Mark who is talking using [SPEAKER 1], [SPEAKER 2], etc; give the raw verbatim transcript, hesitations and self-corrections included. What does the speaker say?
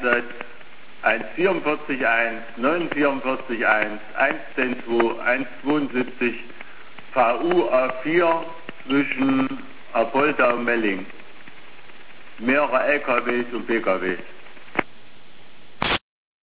[SPEAKER 1] Einsatz eins vierundvierzig eins, neun vierundvierzig eins, eins zehn zwei, eins zweiundsiebzig V U A vier zwischen Apolda und Melling. Mehrere L K Ws und P K Ws.